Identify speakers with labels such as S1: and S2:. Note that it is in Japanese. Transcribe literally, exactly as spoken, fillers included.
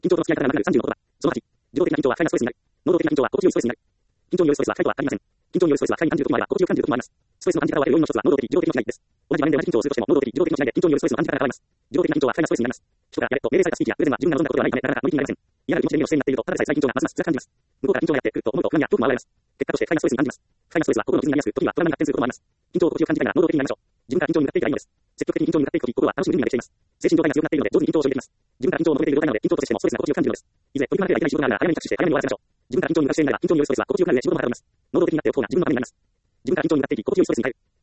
S1: 緊張との付き合い方がなくなるさんじゅうの言葉。そのはち、受動的な緊張は不快なストレスになる。能動的な緊張は心地よいストレスになる。緊張によるストレスは不快とは限りません。緊張によるストレスは不快に感じる時もあれば、心地よく感じる時もあります。ストレスの感じ方を分ける要因の一つは、能動的、受動的の違いです。同じ場面で同じ緊張をするとしても、能動的、受動的の違いで緊張によるストレスの感じ方が変わります。受動的な緊張は不快なストレスになります。人からやれと命令されたスピーチやプレゼンは自分が望んだことではないため、なかなか乗り気になりません。嫌なる気持ちで目をしてになっていると、ただでさえ辛い緊張がますます辛く感じます。向こうから緊張がやってくると思うと不安や恐怖も現れます。結果として不快なストレスに感じます。不快なストレスは心の傷になりやすく、時にはトラウマに発展することもあります。緊張を心地よく感じたいなら能動的になりましょう。自分から緊張に向かっていけばいいのです。積極的に緊張に向かっていくとき、心は楽しむ準備ができています。精神状態が強くなっているので、上手に緊張を処理できます。自分から緊張を求めている状態なので、緊張としてもストレスが心地よく感じるのです。いずれ取り組まなければいけない仕事があるなら、早めに着手して早めに終わらせましょう。自分から緊張に向かっているなら、緊張によるストレスは心地よくなるので、仕事もはかどります。能動的になっておく方が自分のためになります。自分から緊張に向かっていき、心地よいストレスに変える。